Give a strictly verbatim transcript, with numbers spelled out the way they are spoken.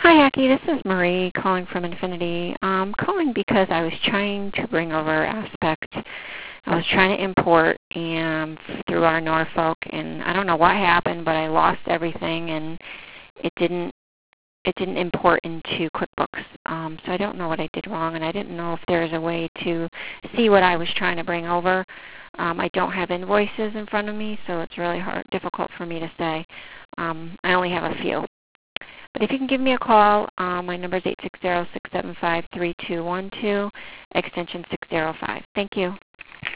Hi, Aki. This is Marie calling from Infinity. Um, calling because I was trying to bring over Aspect. I was trying to import and through our Norfolk, and I don't know what happened, but I lost everything, and it didn't it didn't import into QuickBooks. Um, so I don't know what I did wrong, and I didn't know if there's a way to see what I was trying to bring over. Um, I don't have invoices in front of me, so it's really hard, difficult for me to say. Um, I only have a few. But if you can give me a call, um, my number is eight six zero, six seven five, three two one two, extension six zero five. Thank you.